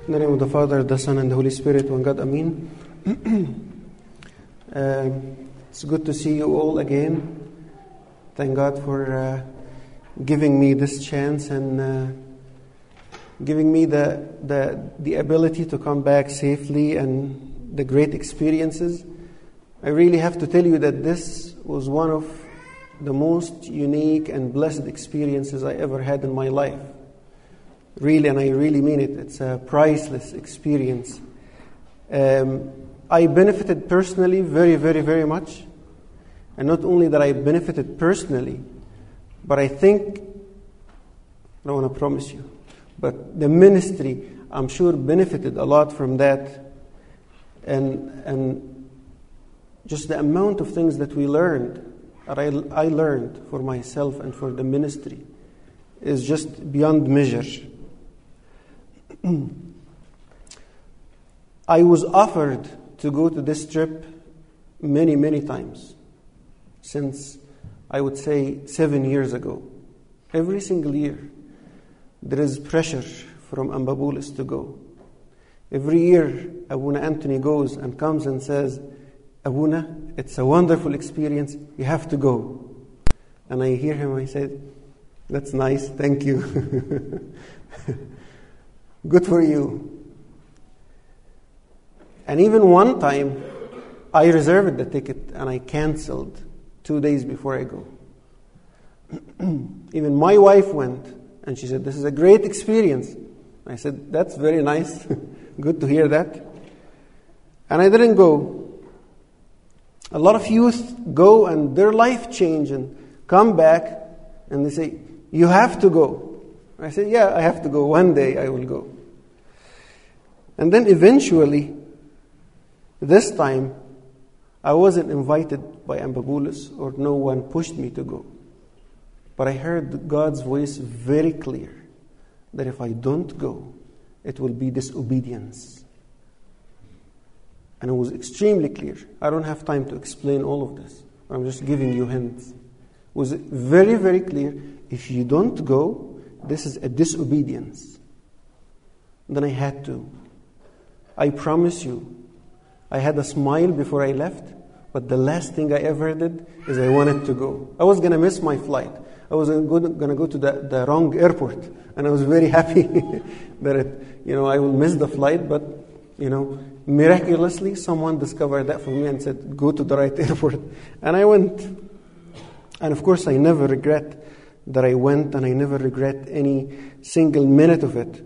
In the name of the Father, the Son, and the Holy Spirit, one God, Amen. It's good to see you all again. Thank God for giving me this chance and giving me the ability to come back safely and the great experiences. I really have to tell you that this was one of the most unique and blessed experiences I ever had in my life. Really, and I really mean it. It's a priceless experience. I benefited personally very, very, very much. And not only that I benefited personally, but I think, I don't want to promise you, but the ministry, I'm sure, benefited a lot from that. And just the amount of things that we learned, that I learned for myself and for the ministry, is just beyond measure. I was offered to go to this trip many, many times since, I would say, 7 years ago. Every single year, there is pressure from Ambabulis to go. Every year, Abuna Anthony goes and comes and says, Abuna, it's a wonderful experience, you have to go. And I hear him, I say, that's nice, thank you. Good for you. And even one time, I reserved the ticket and I canceled 2 days before I go. Even my wife went and she said, this is a great experience. I said, that's very nice. Good to hear that. And I didn't go. A lot of youth go and their life change and come back and they say, you have to go. I said, yeah, I have to go. One day I will go. And then eventually, this time, I wasn't invited by Ambabulis or no one pushed me to go. But I heard God's voice very clear that if I don't go, it will be disobedience. And it was extremely clear. I don't have time to explain all of this. I'm just giving you hints. It was very, very clear. If you don't go, this is a disobedience. Then I had to. I promise you, I had a smile before I left, but the last thing I ever did is I wanted to go. I was going to miss my flight. I was going to go to the wrong airport, and I was very happy that I will miss the flight, but miraculously someone discovered that for me and said, go to the right airport. And I went. And of course, I never regret that I went, and I never regret any single minute of it.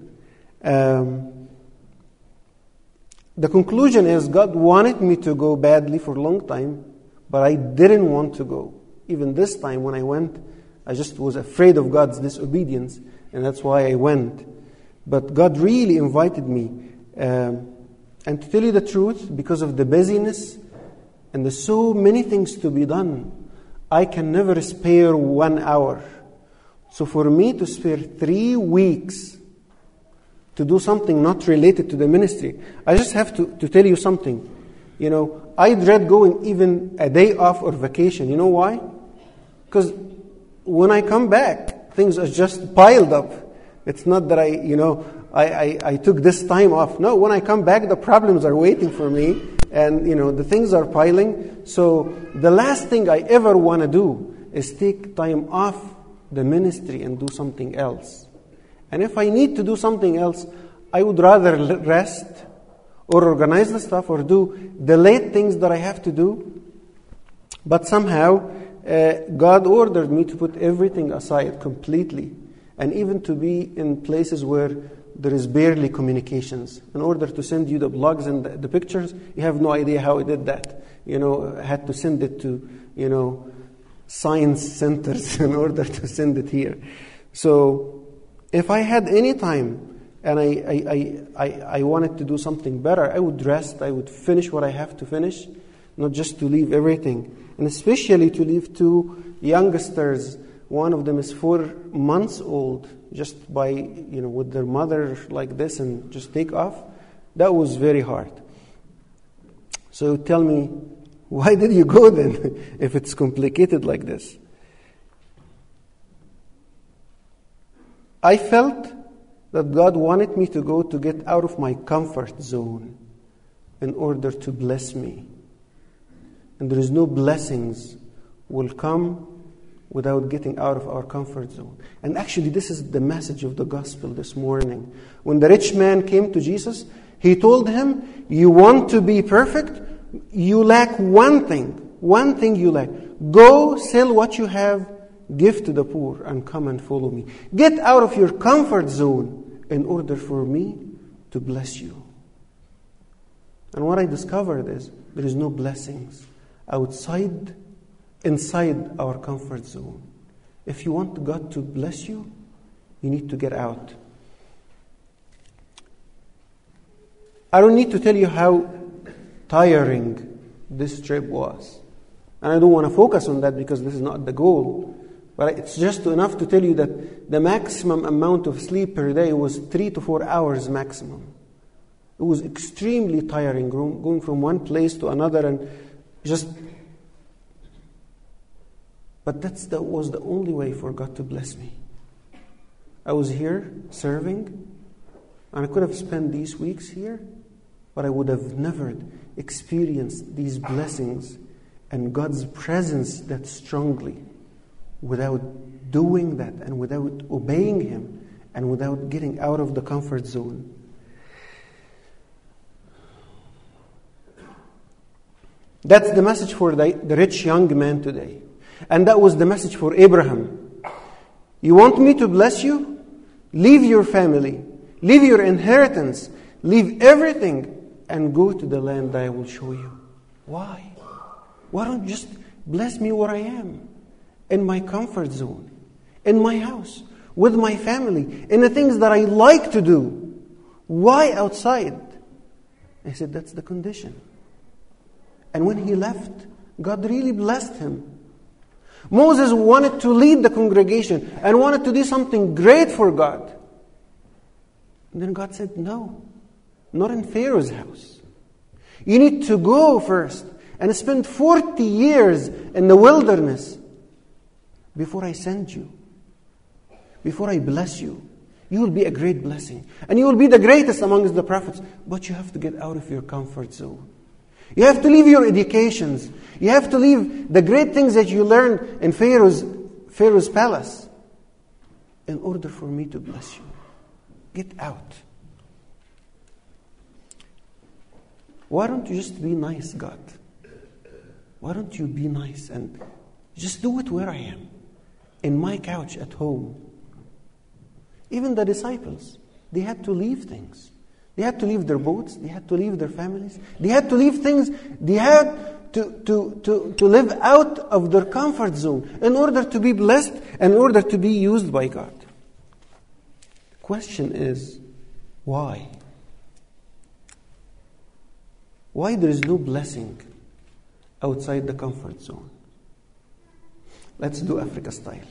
The conclusion is God wanted me to go badly for a long time, but I didn't want to go. Even this time when I went, I just was afraid of God's disobedience, and that's why I went. But God really invited me. And to tell you the truth, because of the busyness and the so many things to be done, I can never spare 1 hour. So for me to spare 3 weeks to do something not related to the ministry, I just have to tell you something. I dread going even a day off or vacation. You know why? Because when I come back, things are just piled up. It's not that I took this time off. No, when I come back, the problems are waiting for me. And, the things are piling. So the last thing I ever want to do is take time off the ministry and do something else. And if I need to do something else, I would rather rest or organize the stuff or do the late things that I have to do. But somehow, God ordered me to put everything aside completely, and even to be in places where there is barely communications. In order to send you the blogs and the pictures, you have no idea how I did that. I had to send it to, science centers in order to send it here. So if I had any time and I wanted to do something better, I would rest, I would finish what I have to finish, not just to leave everything. And especially to leave 2 youngsters. One of them is 4 months old, just by, with their mother like this, and just take off. That was very hard. So tell me, why did you go then, if it's complicated like this? I felt that God wanted me to go to get out of my comfort zone in order to bless me. And there is no blessings will come without getting out of our comfort zone. And actually, this is the message of the gospel this morning. When the rich man came to Jesus, he told him, you want to be perfect? You lack one thing. One thing you lack. Go sell what you have, give to the poor, and come and follow me. Get out of your comfort zone in order for me to bless you. And what I discovered is there is no blessings inside our comfort zone. If you want God to bless you, you need to get out. I don't need to tell you how tiring this trip was. And I don't want to focus on that because this is not the goal. But it's just enough to tell you that the maximum amount of sleep per day was 3 to 4 hours maximum. It was extremely tiring, going from one place to another and just... But that was the only way for God to bless me. I was here serving, and I could have spent these weeks here, but I would have never experienced these blessings and God's presence that strongly without doing that and without obeying Him and without getting out of the comfort zone. That's the message for the rich young man today. And that was the message for Abraham. You want me to bless you? Leave your family, leave your inheritance, leave everything, and go to the land that I will show you. Why? Why don't you just bless me where I am? In my comfort zone, in my house, with my family, in the things that I like to do. Why outside? I said, that's the condition. And when he left, God really blessed him. Moses wanted to lead the congregation and wanted to do something great for God. And then God said, no, not in Pharaoh's house. You need to go first and spend 40 years in the wilderness before I send you, before I bless you. You will be a great blessing. And you will be the greatest amongst the prophets. But you have to get out of your comfort zone. You have to leave your educations. You have to leave the great things that you learned in Pharaoh's palace in order for me to bless you. Get out. Why don't you just be nice, God? Why don't you be nice and just do it where I am, in my couch at home? Even the disciples, they had to leave things. They had to leave their boats. They had to leave their families. They had to leave things. They had to live out of their comfort zone in order to be blessed, in order to be used by God. The question is, why? Why there is no blessing outside the comfort zone? Let's do Africa style.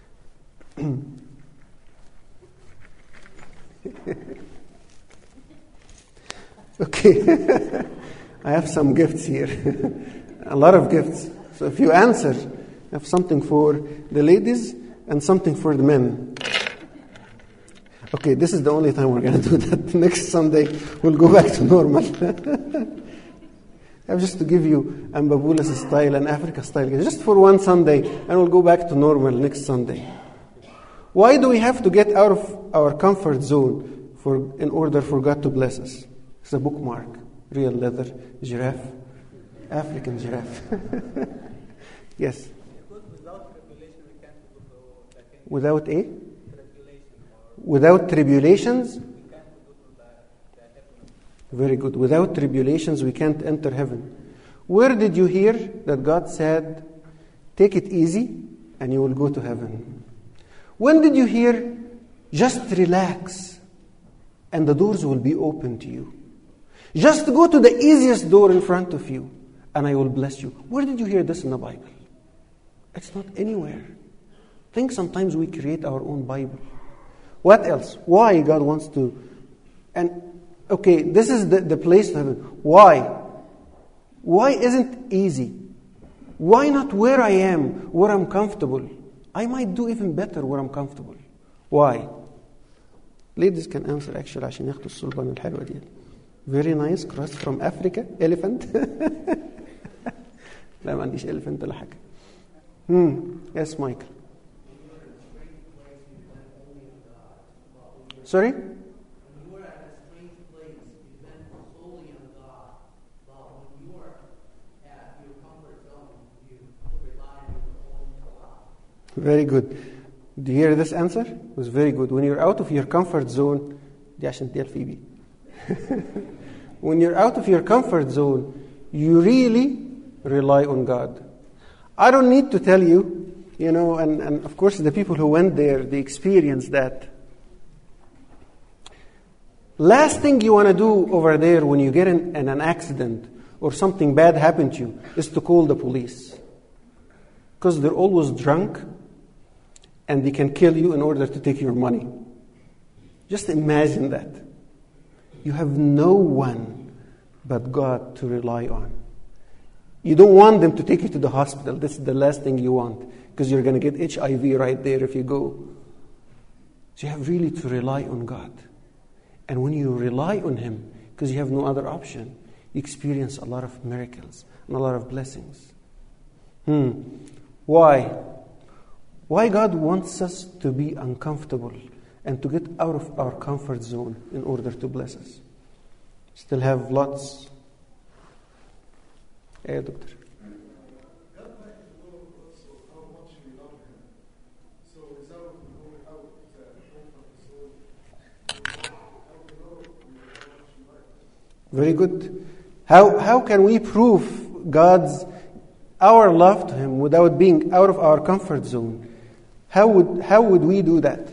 Okay, I have some gifts here, a lot of gifts. So if you answer, I have something for the ladies and something for the men. Okay, this is the only time we're going to do that. Next Sunday, we'll go back to normal. I have just to give you Mbabula's style and Africa style, just for one Sunday, and we'll go back to normal next Sunday. Why do we have to get out of our comfort zone in order for God to bless us? It's a bookmark, real leather, giraffe, African giraffe. Yes. Without tribulation, we can't go to that. Without a? Tribulation. Without tribulations? We can't go to the heaven. Very good. Without tribulations, we can't enter heaven. Where did you hear that God said, take it easy and you will go to heaven? When did you hear, just relax and the doors will be open to you? Just go to the easiest door in front of you, and I will bless you. Where did you hear this in the Bible? It's not anywhere. I think sometimes we create our own Bible. What else? Why God wants to... And, okay, this is the place to heaven. Why? Why isn't easy? Why not where I am, where I'm comfortable? I might do even better where I'm comfortable. Why? Ladies can answer actually عشان ياخدوا الصلبان الحلوة دي. Very nice cross from Africa. Elephant. لا ما عنديش elephant ولا حاجة. Yes, Michael. Sorry? Very good. Do you hear this answer? It was very good. When you're out of your comfort zone, دي عشان تيال فيبي. When you're out of your comfort zone, you really rely on God. I don't need to tell you, and of course the people who went there, they experienced that. Last thing you want to do over there when you get in an accident or something bad happened to you is to call the police. Because they're always drunk and they can kill you in order to take your money. Just imagine that. You have no one but God to rely on. You don't want them to take you to the hospital. This is the last thing you want, because you're going to get HIV right there if you go. So you have really to rely on God. And when you rely on Him, because you have no other option, you experience a lot of miracles and a lot of blessings. Why? Why God wants us to be uncomfortable and to get out of our comfort zone in order to bless us? Still have lots. Yeah, doctor. Very good. How can we prove our love to Him without being out of our comfort zone? How would we do that?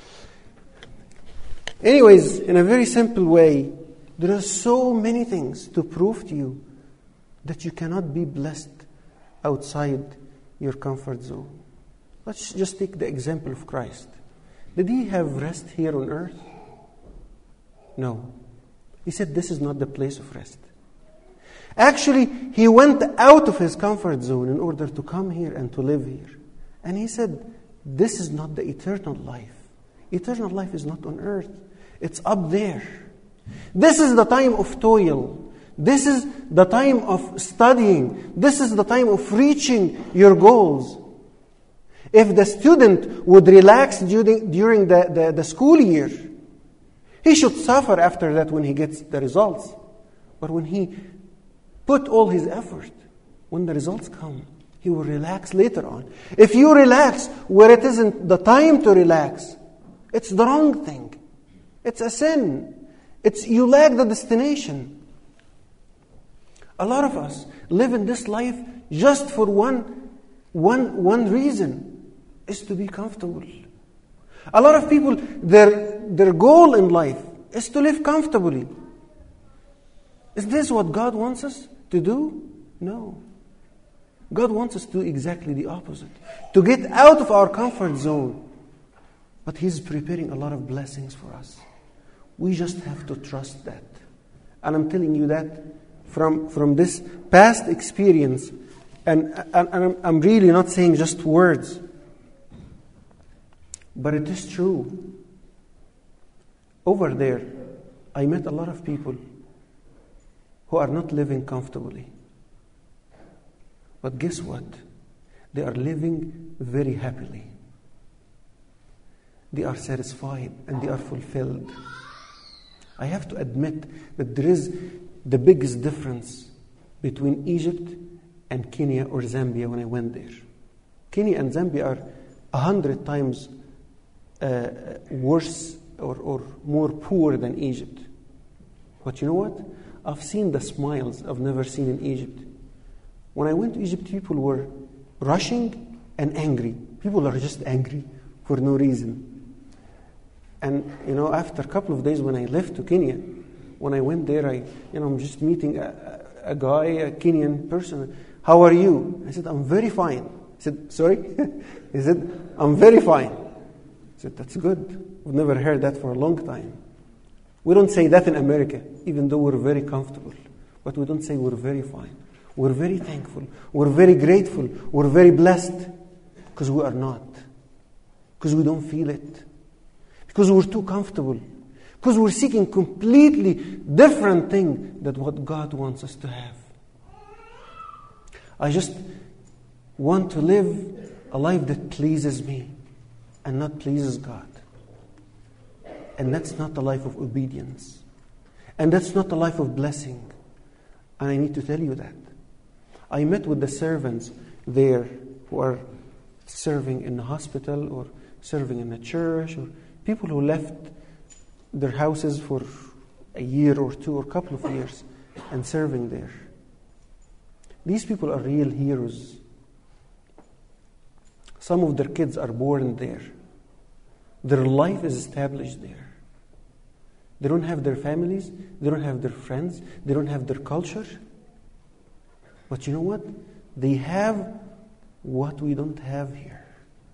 Anyways, in a very simple way, there are so many things to prove to you that you cannot be blessed outside your comfort zone. Let's just take the example of Christ. Did He have rest here on earth? No. He said this is not the place of rest. Actually, He went out of His comfort zone in order to come here and to live here. And He said, this is not the eternal life. Eternal life is not on earth. It's up there. This is the time of toil. This is the time of studying. This is the time of reaching your goals. If the student would relax during the school year, he should suffer after that when he gets the results. But when he put all his effort, when the results come, he will relax later on. If you relax where it isn't the time to relax, it's the wrong thing. It's a sin. You lack the destination. A lot of us live in this life just for one reason, is to be comfortable. A lot of people, their goal in life is to live comfortably. Is this what God wants us to do? No. God wants us to do exactly the opposite. To get out of our comfort zone. But He's preparing a lot of blessings for us. We just have to trust that. And I'm telling you that from this past experience. And I'm really not saying just words. But it is true. Over there, I met a lot of people who are not living comfortably. But guess what? They are living very happily. They are satisfied and they are fulfilled. I have to admit that there is the biggest difference between Egypt and Kenya or Zambia when I went there. Kenya and Zambia are 100 times worse or more poor than Egypt. But you know what? I've seen the smiles I've never seen in Egypt. When I went to Egypt, people were rushing and angry. People are just angry for no reason. And, after a couple of days when I left to Kenya, when I went there, I'm just meeting a guy, a Kenyan person. How are you? I said, I'm very fine. He said, sorry? He said, I'm very fine. I said, that's good. We've never heard that for a long time. We don't say that in America, even though we're very comfortable. But we don't say we're very fine. We're very thankful. We're very grateful. We're very blessed. Because we are not. Because we don't feel it. Because we're too comfortable. Because we're seeking completely different thing than what God wants us to have. I just want to live a life that pleases me and not pleases God. And that's not a life of obedience. And that's not a life of blessing. And I need to tell you that. I met with the servants there who are serving in the hospital or serving in the church, or people who left their houses for a year or two or a couple of years and serving there. These people are real heroes. Some of their kids are born there. Their life is established there. They don't have their families. They don't have their friends. They don't have their culture. But you know what? They have what we don't have here.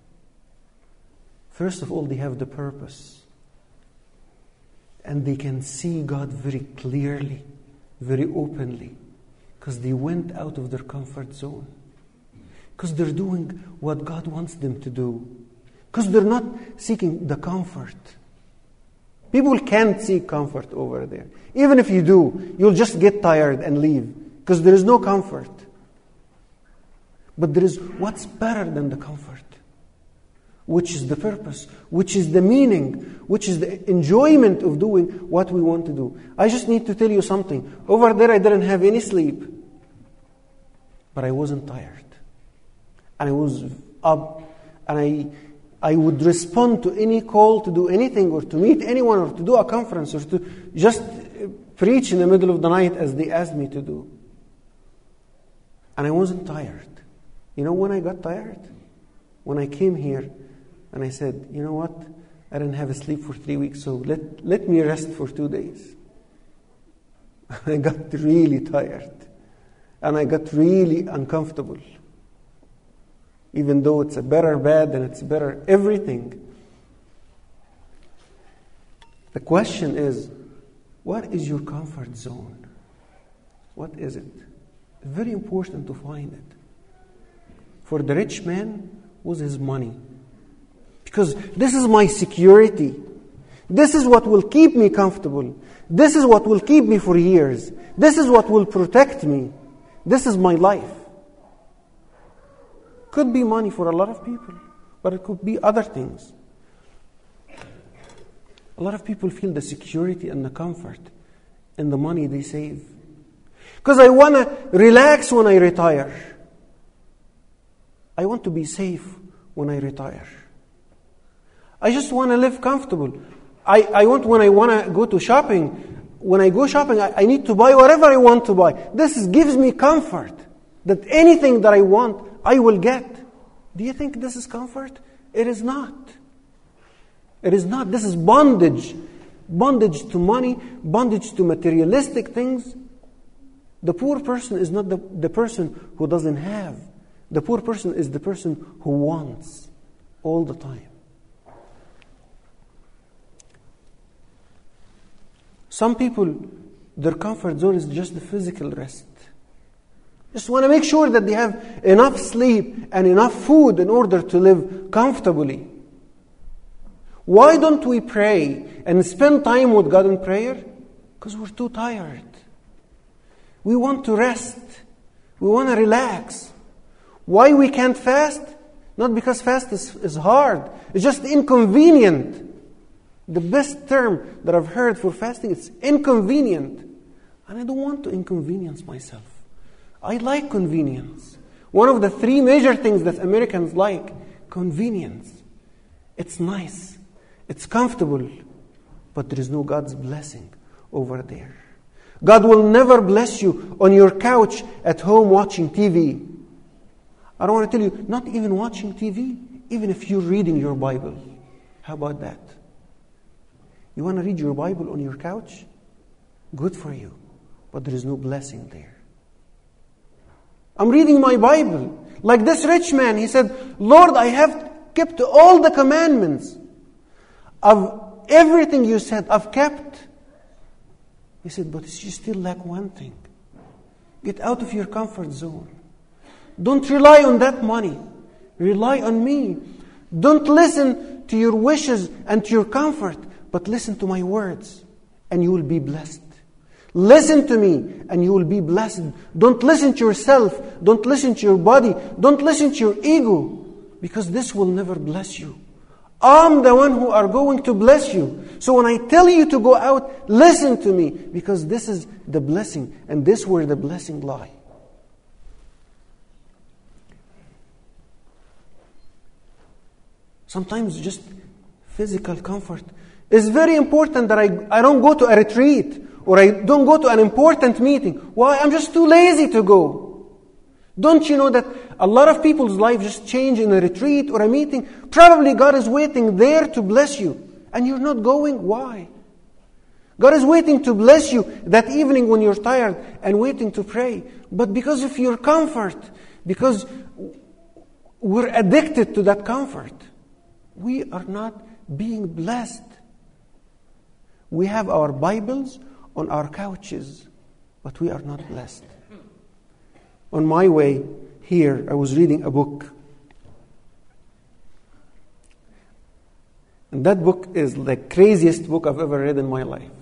First of all, they have the purpose. And they can see God very clearly, very openly. Because they went out of their comfort zone. Because they're doing what God wants them to do. Because they're not seeking the comfort. People can't seek comfort over there. Even if you do, you'll just get tired and leave. Because there is no comfort. But there is what's better than the comfort. Which is the purpose. Which is the meaning. Which is the enjoyment of doing what we want to do. I just need to tell you something. Over there I didn't have any sleep. But I wasn't tired. And I was up. And I would respond to any call to do anything or to meet anyone or to do a conference or to just preach in the middle of the night as they asked me to do. And I wasn't tired. You know when I got tired? When I came here and I said, you know what? I didn't have a sleep for 3 weeks, so let me rest for 2 days. I got really tired. And I got really uncomfortable. Even though it's a better bed and it's better everything. The question is, what is your comfort zone? What is it? It's very important to find it. For the rich man was his money. Because this is my security. This is what will keep me comfortable. This is what will keep me for years. This is what will protect me. This is my life. Could be money for a lot of people, but it could be other things. A lot of people feel the security and the comfort in the money they save. Because I want to relax when I retire. I want to be safe when I retire. I just want to live comfortable. I want, when I want to go to shopping, when I go shopping, I need to buy whatever I want to buy. This gives me comfort. That anything that I want, I will get. Do you think this is comfort? It is not. It is not. This is bondage. Bondage to money, bondage to materialistic things. The poor person is not the person who doesn't have. The poor person is the person who wants all the time. Some people, their comfort zone is just the physical rest. Just want to make sure that they have enough sleep and enough food in order to live comfortably. Why don't we pray and spend time with God in prayer? Because we're too tired. We want to rest. We want to relax. Why we can't fast? Not because fast is hard. It's just inconvenient. The best term that I've heard for fasting is inconvenient. And I don't want to inconvenience myself. I like convenience. One of the 3 major things that Americans like, convenience. It's nice. It's comfortable. But there is no God's blessing over there. God will never bless you on your couch at home watching TV. I don't want to tell you, not even watching TV, even if you're reading your Bible. How about that? You want to read your Bible on your couch? Good for you. But there is no blessing there. I'm reading my Bible. Like this rich man, he said, Lord, I have kept all the commandments. Of everything you said, I've kept. He said, but you still lack one thing. Get out of your comfort zone. Don't rely on that money. Rely on me. Don't listen to your wishes and to your comfort, but listen to my words and you will be blessed. Listen to me and you will be blessed. Don't listen to yourself. Don't listen to your body. Don't listen to your ego, because this will never bless you. I'm the one who are going to bless you. So when I tell you to go out, listen to me, because this is the blessing, and this is where the blessing lies. Sometimes just physical comfort is very important, that I don't go to a retreat or I don't go to an important meeting. Why? I'm just too lazy to go. Don't you know that a lot of people's life just change in a retreat or a meeting? Probably God is waiting there to bless you, and you're not going. Why? God is waiting to bless you that evening when you're tired and waiting to pray. But because of your comfort, because we're addicted to that comfort, we are not being blessed. We have our Bibles on our couches, but we are not blessed. On my way here, I was reading a book. And that book is the craziest book I've ever read in my life.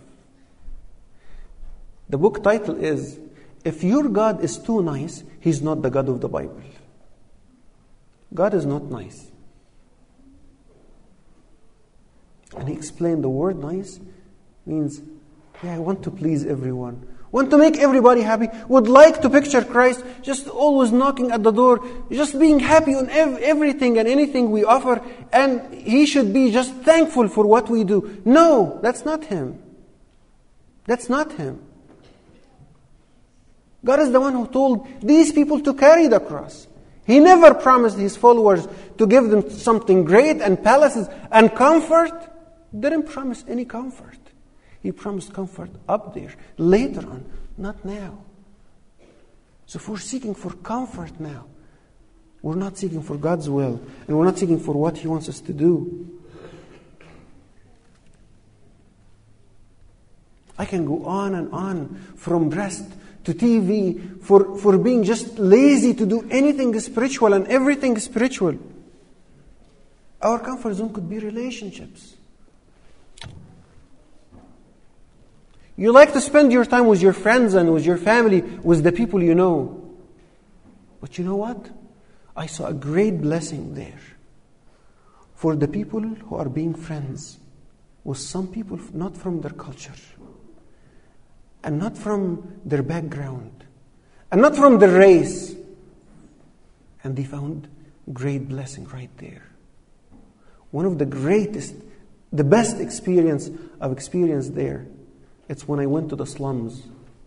The book title is, "If Your God is Too Nice, He's Not the God of the Bible." God is not nice. And he explained the word nice means, I want to please everyone. Want to make everybody happy. Would like to picture Christ just always knocking at the door, just being happy on everything and anything we offer, and He should be just thankful for what we do. No, that's not Him. That's not Him. God is the one who told these people to carry the cross. He never promised His followers to give them something great and palaces and comfort. Didn't promise any comfort. He promised comfort up there, later on, not now. So if we're seeking for comfort now, we're not seeking for God's will, and we're not seeking for what He wants us to do. I can go on and on, from rest to TV, for being just lazy to do anything spiritual and everything spiritual. Our comfort zone could be relationships. You like to spend your time with your friends and with your family, with the people you know. But you know what? I saw a great blessing there for the people who are being friends with some people not from their culture, and not from their background, and not from their race. And they found great blessing right there. One of the greatest, the best experience I've experienced there, it's when I went to the slums.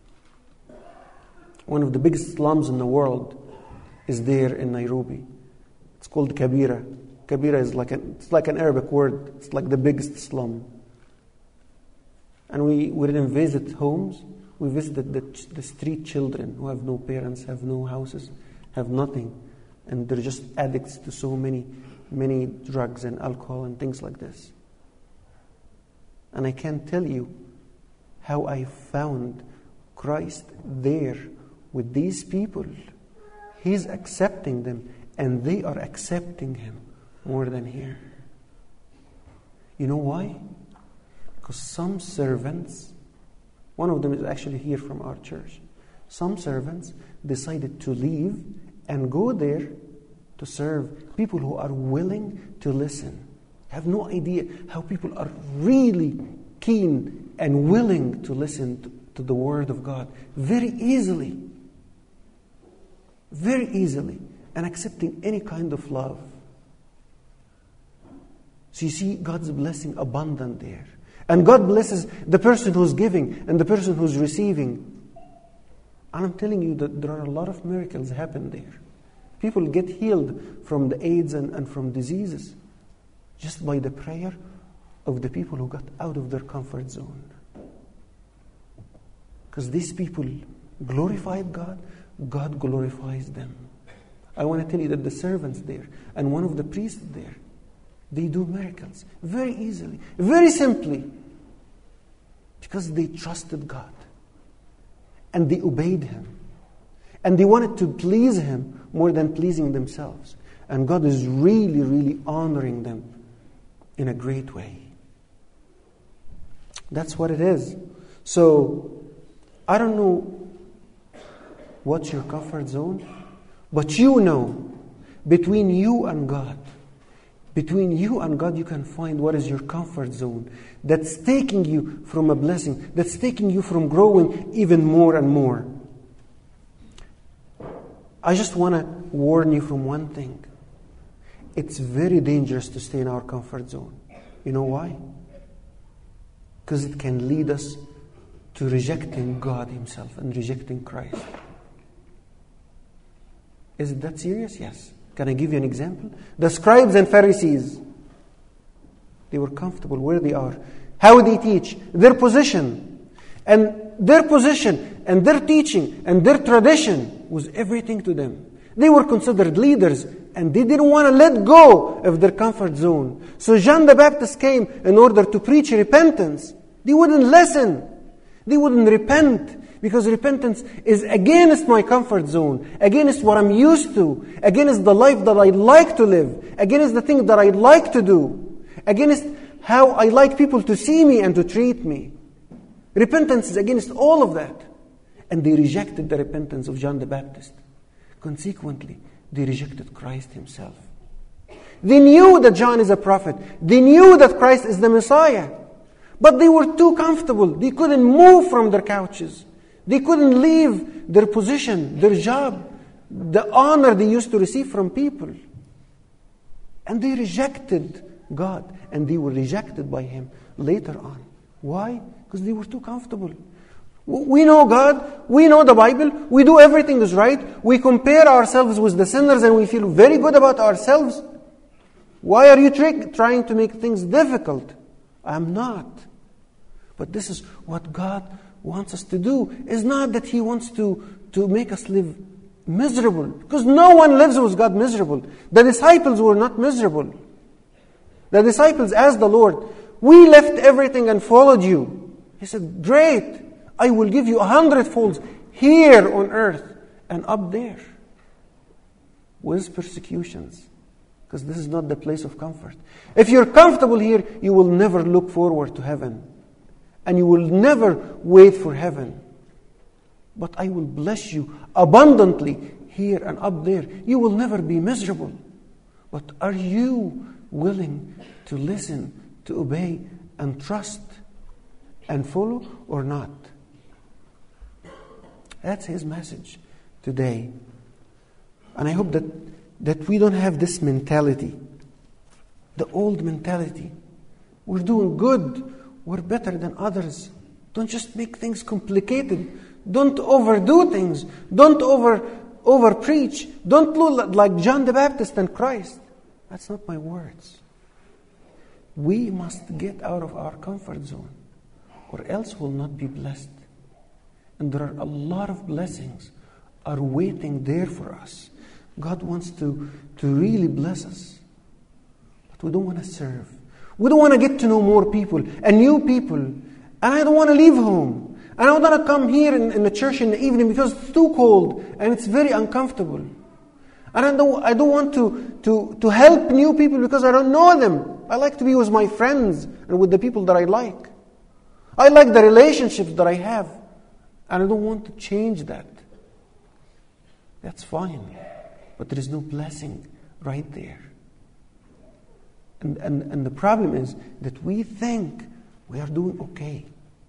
One of the biggest slums in the world is there in Nairobi. It's called Kibera. Kibera is like an Arabic word. It's like the biggest slum. And we didn't visit homes. We visited the street children who have no parents, have no houses, have nothing. And they're just addicts to so many drugs and alcohol and things like this. And I can't tell you how I found Christ there with these people. He's accepting them, and they are accepting Him more than here. You know why? Because some servants, one of them is actually here from our church, some servants decided to leave and go there to serve people who are willing to listen. I have no idea how people are really keen and willing to listen to the Word of God very easily, and accepting any kind of love. So you see God's blessing abundant there. And God blesses the person who's giving and the person who's receiving. And I'm telling you that there are a lot of miracles happen there. People get healed from the AIDS and from diseases just by the prayer of the people who got out of their comfort zone. Because these people glorified God, God glorifies them. I want to tell you that the servants there and one of the priests there, they do miracles very easily, very simply, because they trusted God and they obeyed Him and they wanted to please Him more than pleasing themselves. And God is really, really honoring them in a great way. That's what it is. So, I don't know what's your comfort zone, but you know, between you and God, you can find what is your comfort zone that's taking you from a blessing, that's taking you from growing even more and more. I just want to warn you from one thing. It's very dangerous to stay in our comfort zone. You know why? Because it can lead us to rejecting God Himself and rejecting Christ. Is it that serious? Yes. Can I give you an example? The scribes and Pharisees, they were comfortable where they are. How they teach, their position, and their teaching, and their tradition was everything to them. They were considered leaders, and they didn't want to let go of their comfort zone. So John the Baptist came in order to preach repentance. They wouldn't listen. They wouldn't repent, because repentance is against my comfort zone, against what I'm used to, against the life that I like to live, against the things that I like to do, against how I like people to see me and to treat me. Repentance is against all of that. And they rejected the repentance of John the Baptist. Consequently, they rejected Christ Himself. They knew that John is a prophet. They knew that Christ is the Messiah. But they were too comfortable. They couldn't move from their couches. They couldn't leave their position, their job, the honor they used to receive from people. And they rejected God. And they were rejected by Him later on. Why? Because they were too comfortable. We know God. We know the Bible. We do everything is right. We compare ourselves with the sinners and we feel very good about ourselves. Why are you trying to make things difficult? I'm not. But this is what God wants us to do. It's not that He wants to make us live miserable. Because no one lives with God miserable. The disciples were not miserable. The disciples asked the Lord, "We left everything and followed you." He said, "Great. I will give you 100 folds here on earth and up there." With persecutions. Because this is not the place of comfort. If you're comfortable here, you will never look forward to heaven. And you will never wait for heaven. But I will bless you abundantly here and up there. You will never be miserable. But are you willing to listen, to obey, and trust, and follow, or not? That's His message today. And I hope that we don't have this mentality, the old mentality. We're doing good. We're better than others. Don't just make things complicated. Don't overdo things. Don't over preach. Don't look like John the Baptist and Christ. That's not my words. We must get out of our comfort zone, or else we'll not be blessed. And there are a lot of blessings are waiting there for us. God wants to really bless us. But we don't want to serve. We don't want to get to know more people and new people. And I don't want to leave home. And I don't want to come here in the church in the evening because it's too cold and it's very uncomfortable. And I don't want to help new people because I don't know them. I like to be with my friends and with the people that I like. I like the relationships that I have. And I don't want to change that. That's fine. But there is no blessing right there. And the problem is that we think we are doing okay.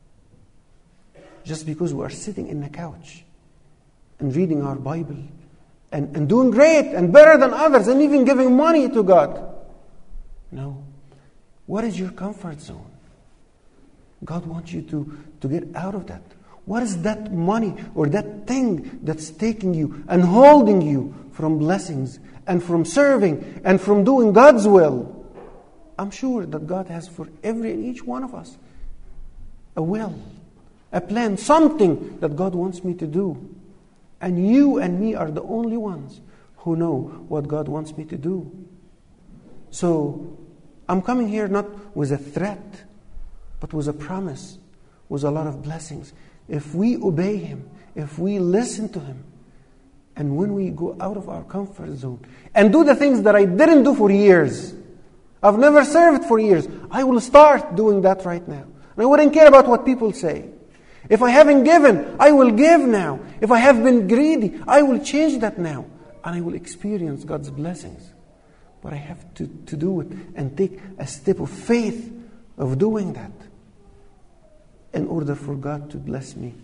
Just because we are sitting in the couch and reading our Bible and doing great and better than others and even giving money to God. No. What is your comfort zone? God wants you to get out of that. What is that money or that thing that's taking you and holding you from blessings and from serving and from doing God's will? I'm sure that God has for every and each one of us a will, a plan, something that God wants me to do. And you and me are the only ones who know what God wants me to do. So, I'm coming here not with a threat, but with a promise, with a lot of blessings. If we obey Him, if we listen to Him, and when we go out of our comfort zone and do the things that I didn't do for years, I've never served for years, I will start doing that right now. And I wouldn't care about what people say. If I haven't given, I will give now. If I have been greedy, I will change that now. And I will experience God's blessings. But I have to do it and take a step of faith of doing that in order for God to bless me.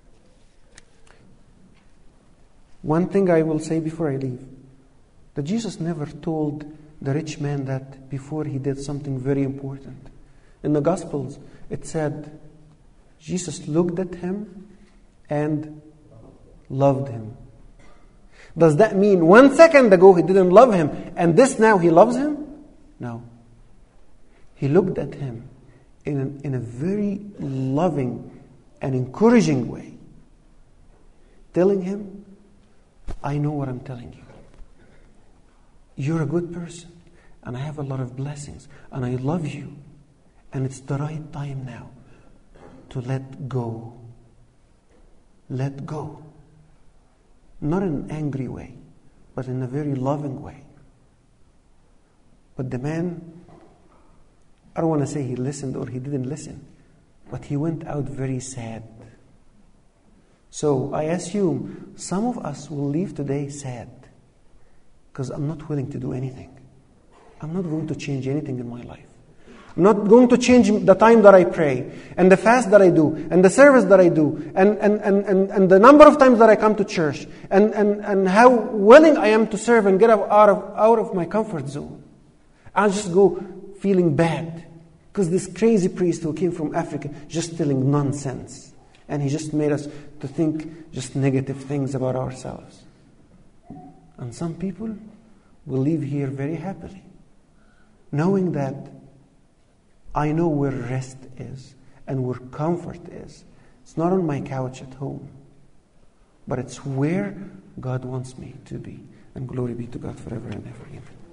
One thing I will say before I leave, that Jesus never told the rich man that before he did something very important. In the Gospels, it said, Jesus looked at him and loved him. Does that mean 1 second ago he didn't love him and this now he loves him? No. He looked at him in a very loving and encouraging way, telling him, I know what I'm telling you. You're a good person, and I have a lot of blessings, and I love you, and it's the right time now to let go. Let go. Not in an angry way, but in a very loving way. But the man, I don't want to say he listened or he didn't listen, but he went out very sad. So I assume some of us will leave today sad because I'm not willing to do anything. I'm not going to change anything in my life. I'm not going to change the time that I pray and the fast that I do and the service that I do and the number of times that I come to church and how willing I am to serve and get out of my comfort zone. I'll just go feeling bad because this crazy priest who came from Africa just telling nonsense. And he just made us to think just negative things about ourselves. And some people will leave here very happily, knowing that I know where rest is and where comfort is. It's not on my couch at home, but it's where God wants me to be. And glory be to God forever and ever. Amen.